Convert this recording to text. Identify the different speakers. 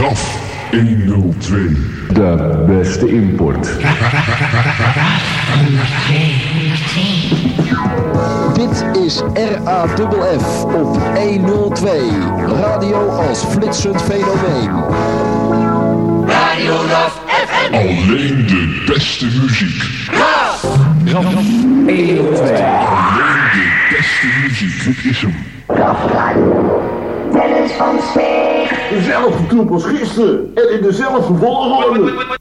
Speaker 1: RAF 102.
Speaker 2: De beste import.
Speaker 3: Dit is RAFF op 102. Radio als flitsend fenomeen.
Speaker 4: Radio RAF FM.
Speaker 1: Alleen de beste muziek.
Speaker 4: RAF
Speaker 2: 102.
Speaker 1: Alleen de beste muziek. Dit is hem.
Speaker 4: RAF Radio. Dennis van Speer.
Speaker 5: Dezelfde troep als gisteren en in dezelfde volgorde.